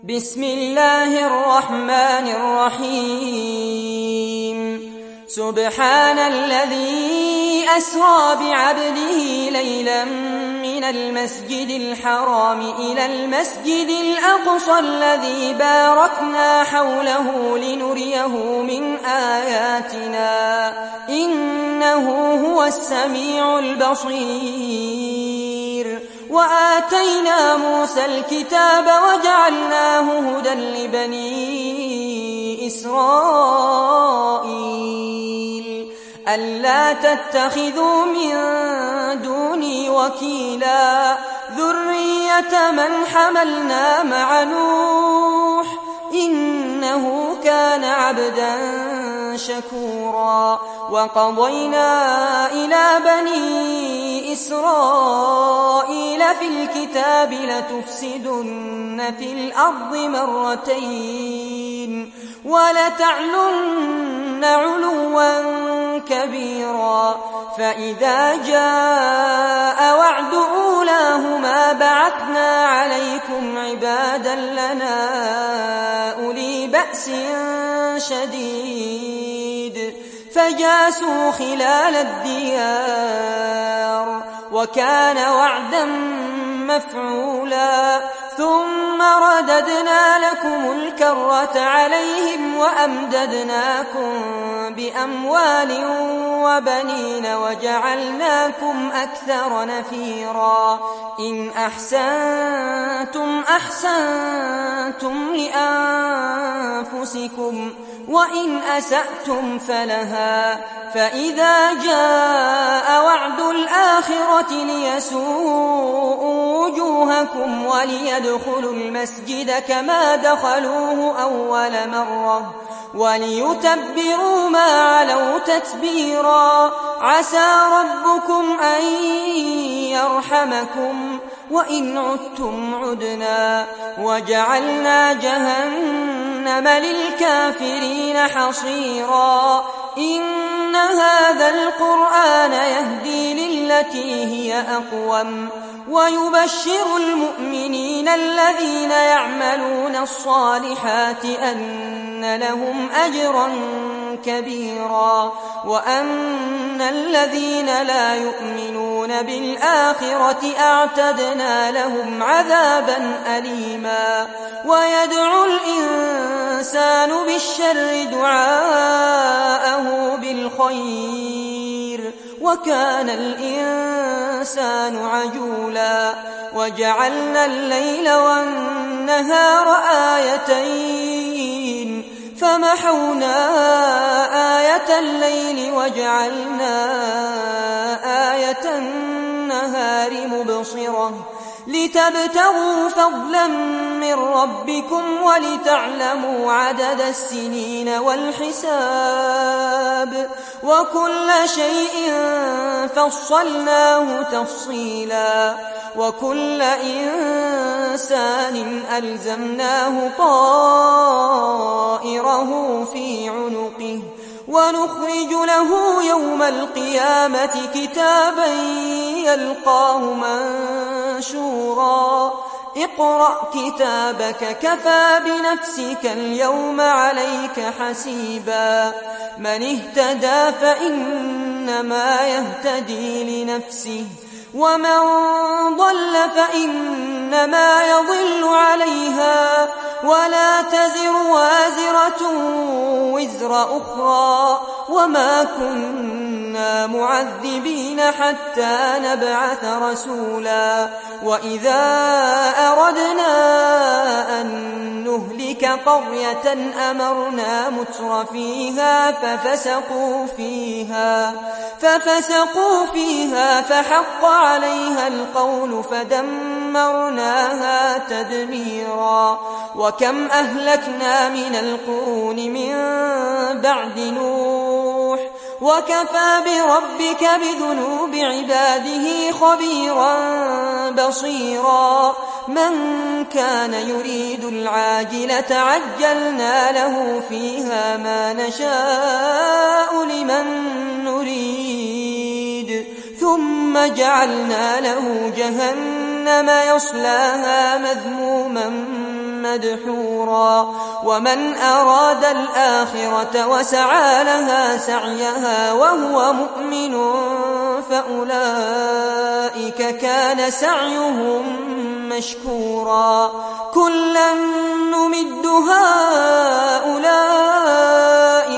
بسم الله الرحمن الرحيم سبحان الذي أسرى بعبده ليلا من المسجد الحرام إلى المسجد الأقصى الذي باركنا حوله لنريه من آياتنا إنه هو السميع البصير وآتينا موسى الكتاب وجعلناه هدى لبني إسرائيل ألا تتخذوا من دوني وكيلا ذرية من حملنا مع نوح إنه كان عبدا شكورا وقضينا إلى بني إسرائيل في الكتاب لتفسدن في الأرض مرتين ولتعلن علوا كبيرا فإذا جاء وعد أولاهما بعثنا عليكم عبادا لنا أولي بأس شديد فجاسوا خلال الديار وكان وعدا مفعولا ثم رددنا لكم الكرة عليهم وأمددناكم بأموال وبنين وجعلناكم أكثر نفيرا إن أحسنتم أحسنتم لأنفسكم وإن أسأتم فلها فإذا جاء وعد الآخرة ليسوءوا وجوهكم وليدخلوا المسجد كما دخلوه أول مرة وليتبروا ما علوا تتبيرا عسى ربكم أن يرحمكم وإن عدتم عدنا وجعلنا جهنم للكافرين حصيرا إن هذا القرآن يهدي للتي هي أقوم ويبشر المؤمنين الذين يعملون الصالحات أن لهم أجرا كبيرا وأن الذين لا يؤمنون بالآخرة أعتدنا لهم عذابا أليما ويدعو الإنسان بالشر دعاءه بالخير وكان الإنسان عجولا وجعلنا الليل والنهار آيتين فمحونا آية الليل وجعلنا آية النهار مبصرة لتبتغوا فضلا من ربكم ولتعلموا عدد السنين والحساب وكل شيء فصلناه تفصيلا وكل إنسان ألزمناه طائره في عنقه ونخرج له يوم القيامة كتابا يلقاه منشورا اقرأ كتابك كفى بنفسك اليوم عليك حسيبا من اهتدى فإنما يهتدي لنفسه ومن ضل فإنما يضل عليها ولا تزر وازرة وزر أخرى وما كنا معذبين حتى نبعث رسولا وإذا أردنا أن نهلك قرية أمرنا متر فيها ففسقوا فيها فحق عليها القول فدمرناها تدميرا وكم أهلكنا من القرون من بعد نوح وكفى بربك بذنوب عباده خبيرا بصيرا من كان يريد العاجلة عجلنا له فيها ما نشاء لمن نريد ثم جعلنا له جهنم يصلاها مذموما مدحورا ومن أراد الآخرة وسعى لها سعيها وهو مؤمن فأولئك كان سعيهم مشكورا كلا نمد هؤلاء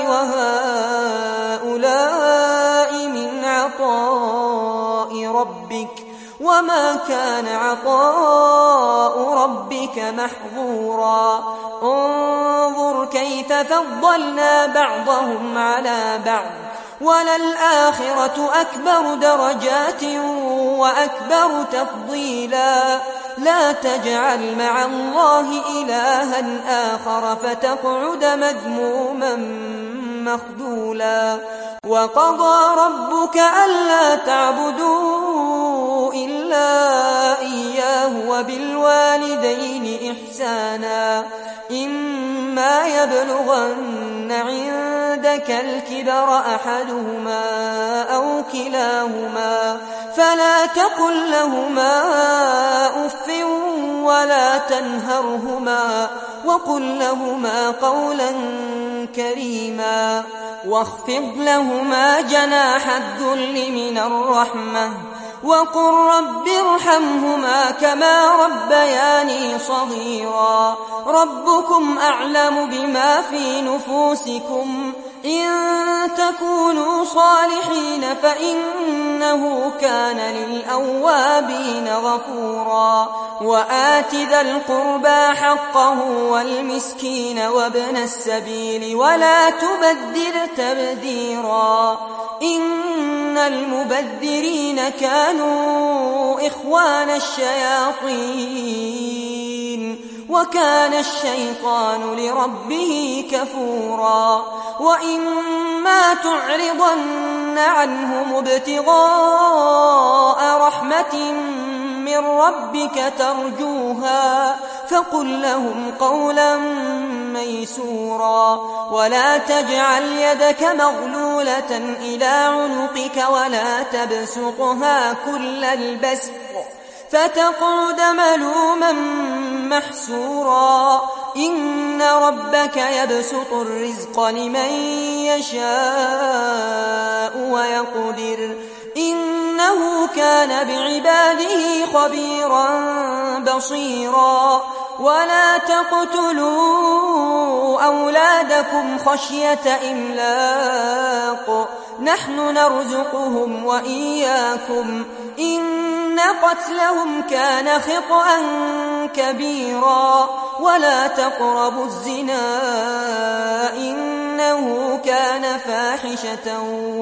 وهؤلاء من عطاء ربك وما كان عطاء ربك محظورا انظر كيف فضلنا بعضهم على بعض وللآخرة أكبر درجات وأكبر تفضيلا لا تجعل مع الله إلها آخر فتقعد مذموما مخذولا وقضى ربك ألا تعبدوا إلا إياه وبالوالدين إحسانا إما يبلغن عندك الكبر أحدهما أو كلاهما فلا تقل لهما أف ولا تنهرهما وقل لهما قولا كريما واخفض لهما جناح الذل من الرحمة وقل رب ارحمهما كما ربياني صغيرا ربكم أعلم بما في نفوسكم إن تكونوا صالحين فإنه كان للأوابين غفورا وآت ذا القربى حقه والمسكين وابن السبيل ولا تبذر تبذيرا إن المبذرين كانوا إخوان الشياطين وكان الشيطان لربه كفورا وإما تعرضن عنهم ابتغاء رحمة من ربك ترجوها فقل لهم قولا ميسورا ولا تجعل يدك مغلولة إلى عنقك ولا تبسطها كل البسط فتقعد ملوما محسورا إن ربك يبسط الرزق لمن يشاء ويقدر إنه كان بعباده خبيرا بصيرا ولا تقتلوا أولادكم خشية إملاق نحن نرزقهم وإياكم إن قتلهم كان خطأ كبيرا ولا تقربوا الزنا إنه كان فاحشة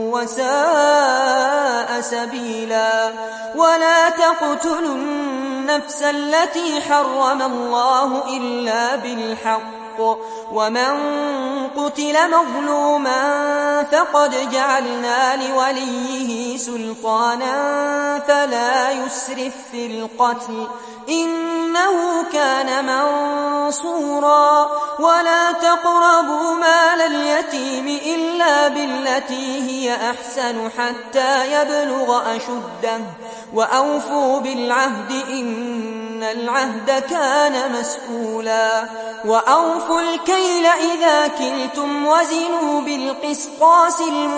وساء سبيلا ولا تقتلوا النفس التي حرم الله إلا بالحق ومن قتل مظلوما فقد جعلنا لوليه سلطانا فلا يسرف في القتل إنه كان منصورا ولا تقربوا مال اليتيم إلا بالتي هي أحسن حتى يبلغ أشده وأوفوا بالعهد إن العهد كان مسؤولا وأوفوا الكيل إذا كلتم وزنوا بالقسطاس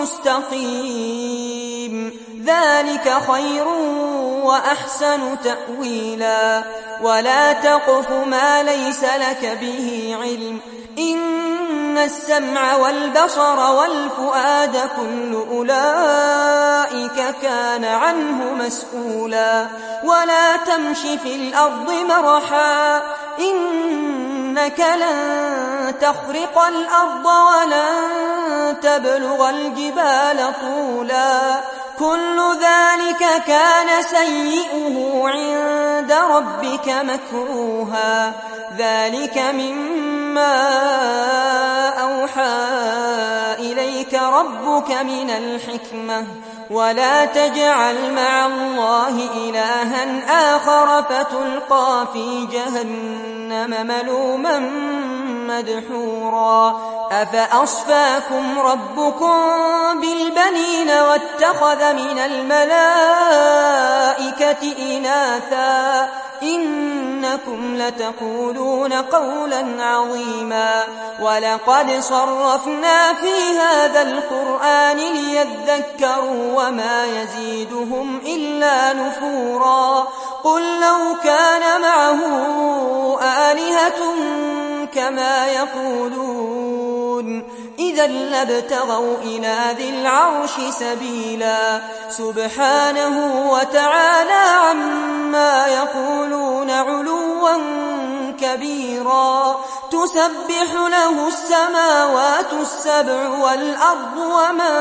المستقيم ذلك خير وأحسن تأويلا ولا تقف ما ليس لك به علم إن السمع والبصر والفؤاد كل أولئك كان عنه مسؤولا ولا تمش في الأرض مرحا إنك لن تخرق الأرض ولن تبلغ الجبال طولا كل ذلك كان سيئه عند ربك مكروها ذلك مما أوحى إليك ربك من الحكمة ولا تجعل مع الله إلها آخر فتلقى في جهنم ملوما مدحورا أفأصفاكم ربكم بالبنين واتخذ من الملائكة إناثا إنه إنكم لتقولون قولا عظيما ولقد صرفنا في هذا القرآن ليذكروا وما يزيدهم إلا نفورا قل لو كان معه آلهة كما يقولون إذا لابتغوا إلى ذي العرش سبيلا سبحانه وتعالى عما يقولون علوا كبيرا تسبح له السماوات السبع والأرض ومن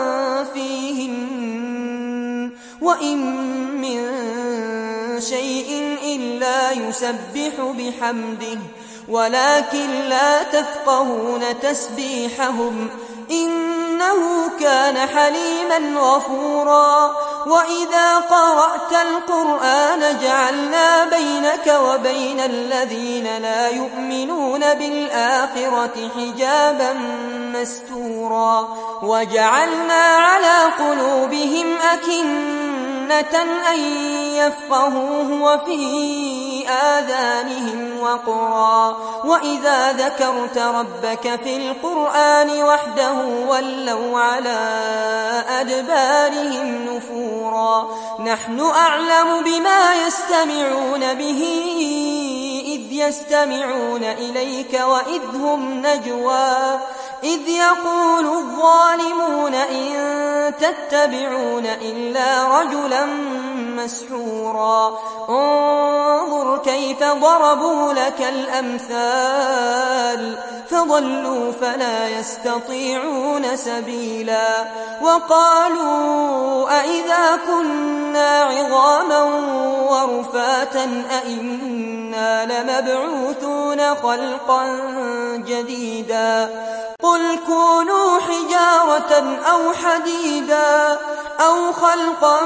فيهن وإن من شيء إلا يسبح بحمده ولكن لا تفقهون تسبيحهم إنه كان حليما غفورا وإذا قرأت القرآن جعلنا بينك وبين الذين لا يؤمنون بالآخرة حجابا مستورا وجعلنا على قلوبهم أكنة أن يفقهوه وفي آذانهم وقرا وإذا ذكرت ربك في القرآن وحده ولوا على أدبارهم نفورا نحن أعلم بما يستمعون به إذ يستمعون إليك وإذ هم نجوى إذ يقول الظالمون إن تتبعون إلا رجلا مسحورا انظر كيف ضربوا لك الأمثال فضلوا فلا يستطيعون سبيلا وقالوا أئذا كنا عظاما ورفاتا أئنا لمبعوثون خلقا جديدا قل كونوا حجارة أو حديدا أو خلقا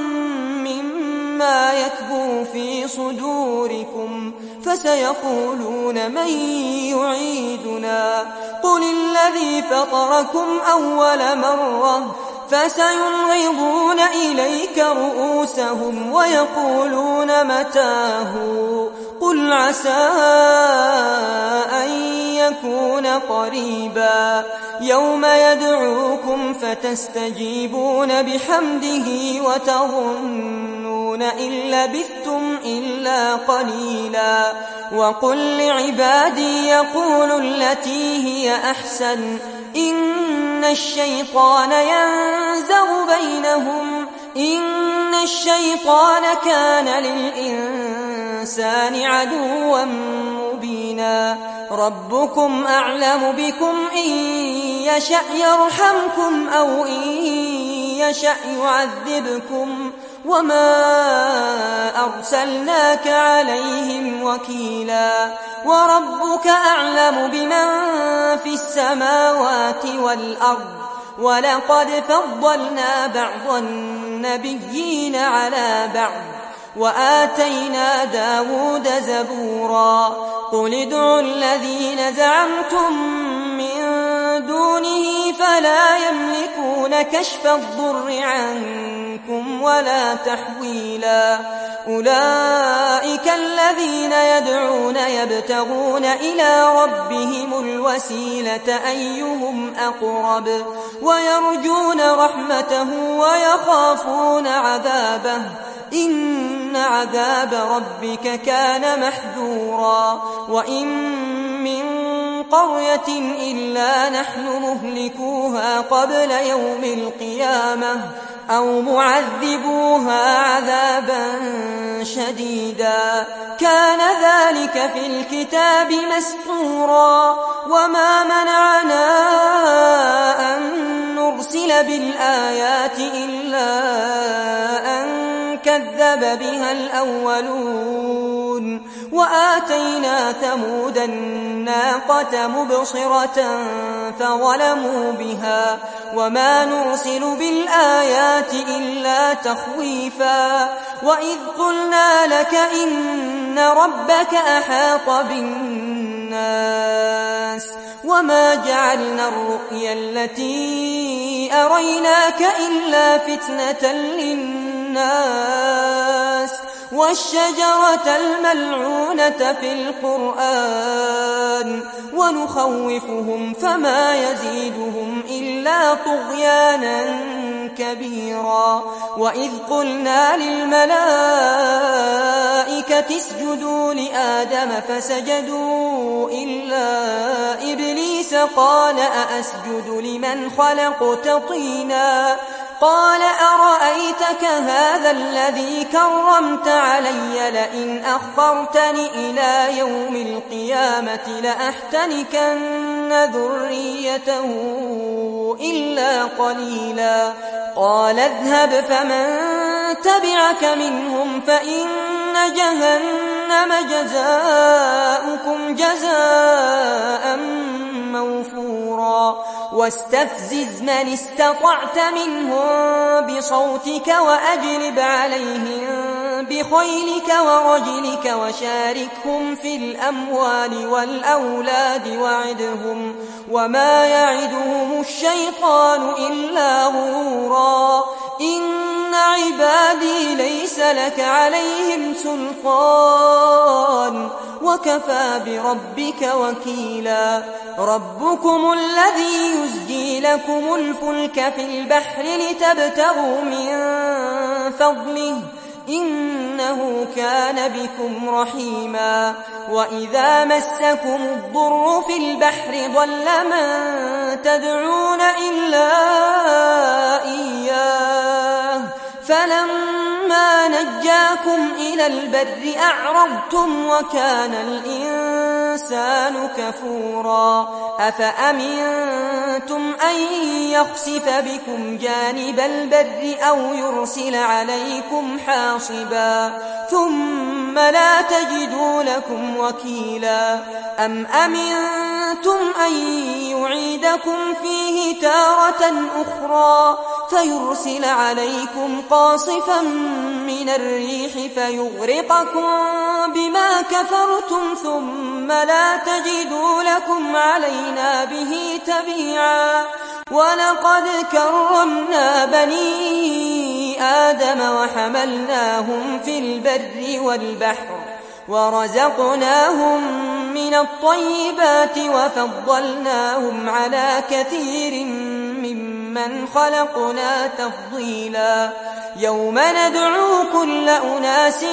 مما يكبر في صدوركم فسيقولون من يعيدنا قل الذي فطركم أول مرة فسينغضون إليك رؤوسهم ويقولون متاه قل عسى أن يكون قريبا يوم يدعوكم فتستجيبون بحمده وتظنون إن لبثتم إلا قليلا وقل لعبادي يقولوا التي هي أحسن إن الشيطان ينزغ بينهم إن الشيطان كان للإنسان عدوا مبينا ربكم أعلم بكم إن يشأ يرحمكم أو إن يشأ يعذبكم وما أرسلناك عليهم وكيلا وربك أعلم بمن في السماوات والأرض ولقد فضلنا بعض النبيين على بعض وآتينا داود زبورا قل ادعوا الذين زعمتم من دونه فلا يملكون كشف الضر عنكم ولا تحويلا أولئك الذين يدعون يبتغون إلى ربهم الوسيلة أيهم أقرب ويرجون رحمته ويخافون عذابه إن عذاب ربك كان محذورا وإن من قرية إلا نحن مهلكوها قبل يوم القيامة أو معذبوها عذابا شديدا كان ذلك في الكتاب مسطورا وما منعنا أن نرسل بالآيات إلا أن كذب بها الأولون وآتينا ثمود الناقة مبصرة فظلموا بها وما نرسل بالآيات إلا تخويفا وإذ قلنا لك إن ربك أحاط بالناس وما جعلنا الرؤيا التي أريناك إلا فتنة للناس والشجرة الملعونة في القرآن ونخوفهم فما يزيدهم إلا طغيانا كبيرا. وإذ قلنا للملائكة اسجدوا لآدم فسجدوا إلا إبليس قال أأسجد لمن خلقت طينا قال أرأيتك هذا الذي كرمت علي لئن أخرتني إلى يوم القيامة لأحتنكن ذريته إلا قليلا. قال اذهب فمن تبعك منهم فإن جهنم جزاؤكم جزاء موفورا. واستفزز من استطعت منهم بصوتك وأجلب عليهم بخيلك ورجلك وشاركهم في الأموال والأولاد وعدهم وما يعدهم الشيطان إلا غرورا. إن عبادي ليس لك عليهم سلطان وكفى بربك وكيلا. ربكم الذي يزجي لكم الفلك في البحر لتبتغوا من فضله إنه كان بكم رحيما. وإذا مسكم الضر في البحر ضل من تدعون إلا إياه فلما نجاكم إلى البر أعرضتم وكان الإنسان كفورا. أفأمنتم أن يخسف بكم جانب البر أو يرسل عليكم حاصبا ثم لا تجدوا لكم وكيلا. أم أمنتم أن يعيدكم فيه تارة أخرى فيرسل عليكم قاصفا من الريح فيغرقكم بما كفرتم ثم لا تجدوا لكم علينا به تبيعا. ولقد كرمنا بني آدم وحملناهم في البر والبحر ورزقناهم من الطيبات وفضلناهم على كثير ممن خلقنا تفضيلا. يوم ندعو كل أناس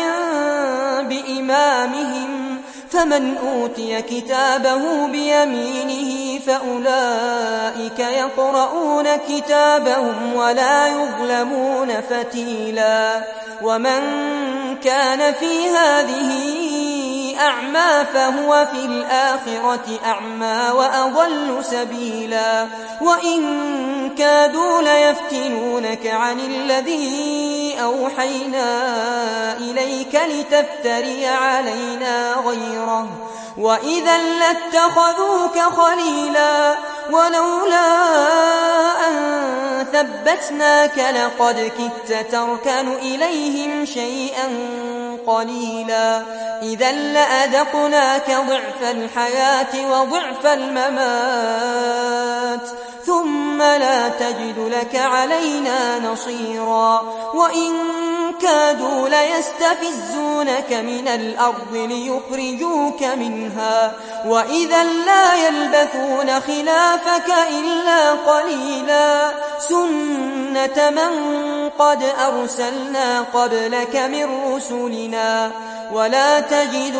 بإمامهم فمن أوتي كتابه بيمينه فأولئك يقرؤون كتابهم ولا يظلمون فتيلا. ومن كان في هذه أعمى فهو في الآخرة أعمى وأضل سبيلا. وإن كادوا ليفتنونك عن الذي أوحينا إليك لتفتري علينا غيره وإذا لاتخذوك خليلا. ولولا أن ثبتناك لقد كدت تركن إليهم شيئا قليلا. إذا لأذقناك ضعف الحياة وضعف الممات ثم لا تجد لك علينا نصيرا. وإن كادوا ليستفزونك من الأرض ليخرجوك منها وإذا لا يلبثون خلافك إلا قليلا. سنة من قد أرسلنا قبلك من رسلنا ولا تجد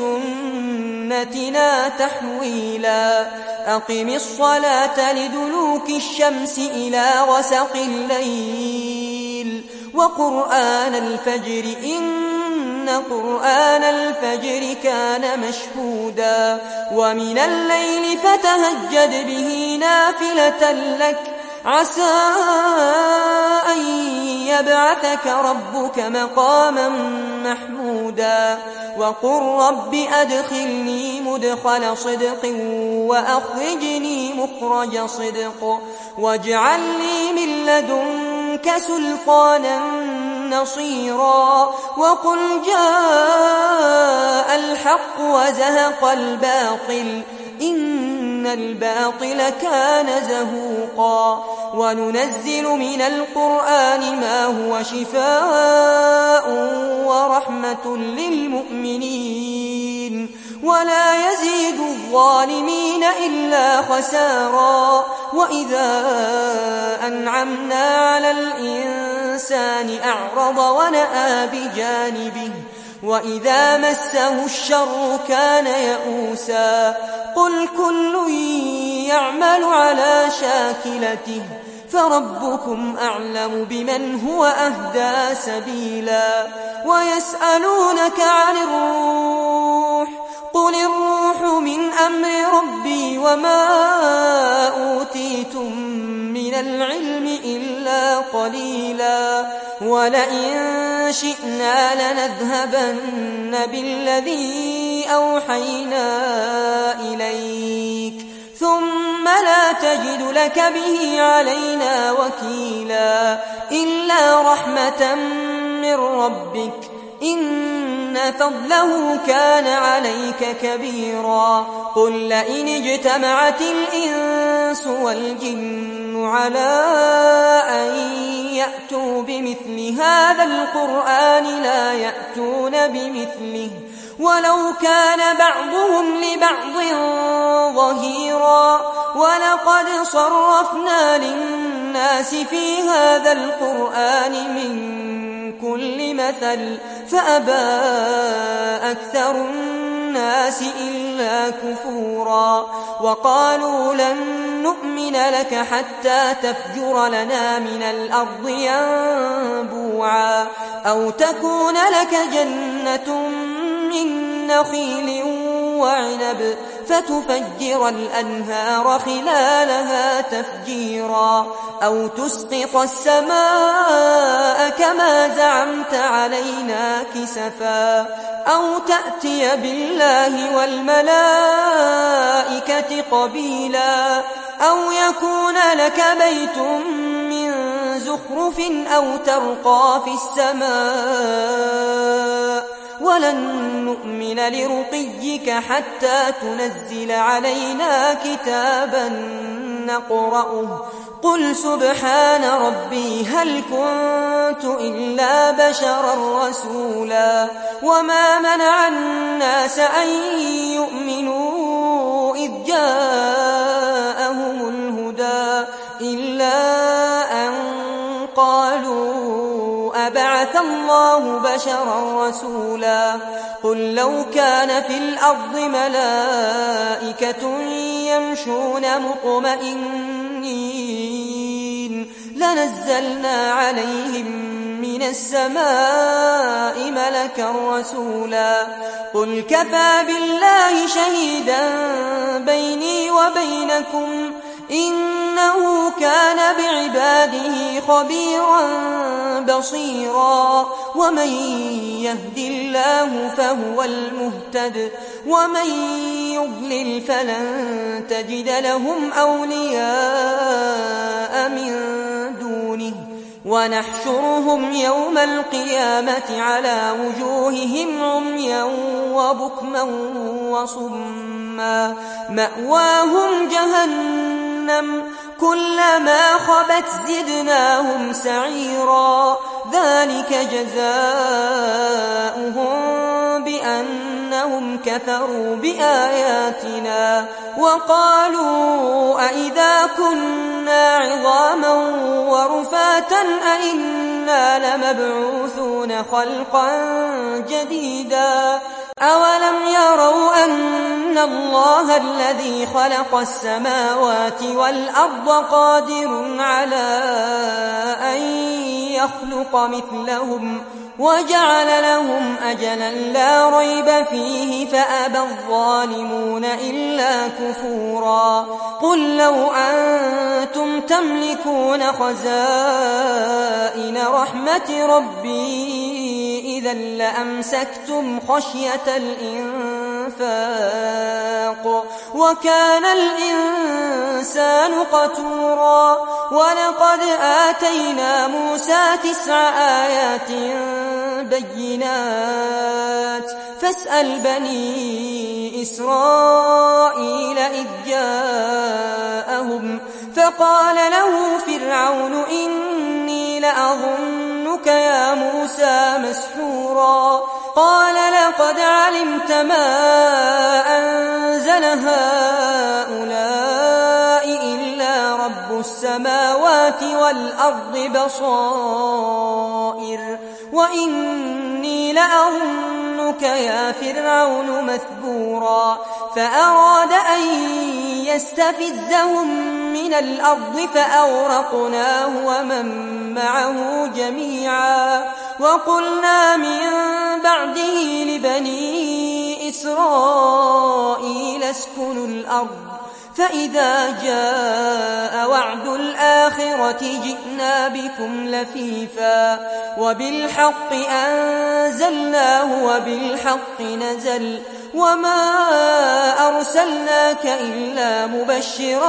لسنتنا تحويلا. أقم الصلاة لدلوك الشمس إلى غسق الليل وقرآن الفجر إن قرآن الفجر كان مشهودا. ومن الليل فتهجد به نافلة لك عسى أن يبعثك ربك مقاما محمودا. وقل رب أدخلني مدخل صدق وأخرجني مخرج صدق واجعل لي من لدنك سلطانا نصيرا. وقل جاء الحق وزهق الباطل إن الباطل كان زهوقا. وننزل من القرآن ما هو شفاء ورحمة للمؤمنين ولا يزيد الظالمين إلا خسارا وإذا أنعمنا على الإنسان أعرض ونأى بجانبه وإذا مسه الشر كان يئوسا قل كل يعمل على شاكلته فربكم أعلم بمن هو أهدى سبيلا ويسألونك عن الروح قل الروح من أمر ربي وما أوتيتم من العلم إلا قليلا ولئن شئنا لنذهبن بالذي أوحينا إليك ثم لا تجد لك به علينا وكيلا إلا رحمة من ربك إن فضله كان عليك كبيرا قل لئن اجتمعت الإنس والجن على أن يأتوا بمثل هذا القرآن لا يأتون بمثله ولو كان بعضهم لبعض ظهيرا ولقد صرفنا للناس في هذا القرآن من كل مثل فأبى أكثر الناس إلا كفورا وقالوا لن نؤمن لك حتى تفجر لنا من الأرض ينبوعا أو تكون لك جنة من نخيل وعنب فتفجر الأنهار خلالها تفجيرا أو تسقط السماء كما زعمت علينا كسفا أو تأتي بالله والملائكة قبيلا أو يكون لك بيت من زخرف أو ترقى في السماء ولن نؤمن لرقيك حتى تنزل علينا كتابا نقرأه قل سبحان ربي هل كنت إلا بشرا رسولا وما منع الناس أن يؤمنوا إذ جاءهم الهدى إلا أن قالوا أبعث الله بشرا رسولا قل لو كان في الأرض ملائكة يمشون مطمئنين لنزلنا عليهم من السماء ملكا رسولا قل كفى بالله شهيدا بيني وبينكم إنه كان بعباده خبيرا بصيرا ومن يهد الله فهو المهتد ومن يضلل فلن تجد لهم أولياء من دونه ونحشرهم يوم القيامة على وجوههم عميا وبكما وصما مأواهم جهنم كلما خبت زدناهم سعيرا ذلك جزاؤهم بأنهم كفروا بآياتنا وقالوا أئذا كنا عظاما ورفاتا أئنا لمبعوثون خلقا جديدا أولم يروا أن الله الذي خلق السماوات والأرض قادر على أن يخلق مثلهم وجعل لهم أجلا لا ريب فيه فأبى الظالمون إلا كفورا قل لو أنتم تملكون خزائن رحمة ربي إذا لأمسكتم خشية الإنفاق وكان الإنسان قتورا ولقد آتينا موسى 9 آيات بينات فاسأل بني إسرائيل إذ جاءهم فقال له فرعون إني لأظنك يا موسى مسحورا قال لقد علمت ما أنزل هؤلاء إلا رب السماوات والأرض بصائر وإني لأظنك يا فرعون مثبورا فأراد أن يستفزهم من الأرض فأغرقناه ومن معه جميعا وقلنا من بعده لبني إسرائيل اسكنوا الأرض فإذا جاء وعد الآخرة جئنا بكم لفيفا وبالحق أنزلناه وبالحق نزل وما أرسلناك إلا مبشرا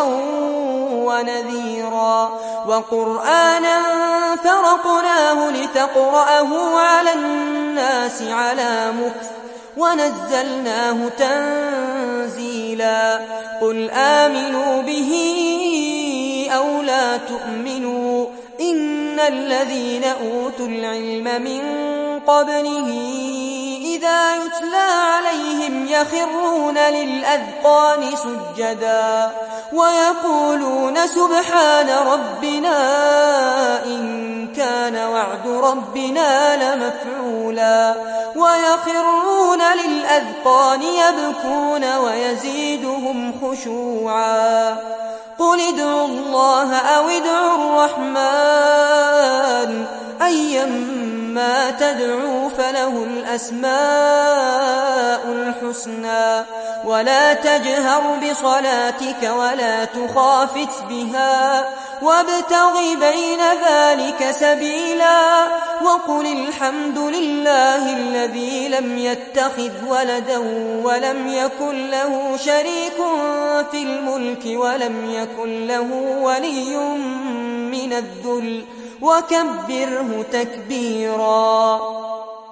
ونذيرا وقرآنا فرقناه لتقرأه على الناس على مكث ونزلناه تنزيلا قل آمنوا به أو لا تؤمنوا إن الذين أوتوا العلم من قبله إذا يتلى عليهم يخرون للأذقان سجدا ويقولون سبحان ربنا إن كان وعد ربنا لمفعولا ويخرون للأذقان يبكون ويزيدهم خشوعا قل ادعوا الله أو ادعوا الرحمن أيما تدعوا فله الأسماء الحسنى ولا تجهر بصلاتك ولا تخافت بها وابتغ بين ذلك سبيلا وقل الحمد لله الذي لم يتخذ ولدا ولم يكن له شريك في الملك ولم يكن له ولي من الذل وكبره تكبيرا.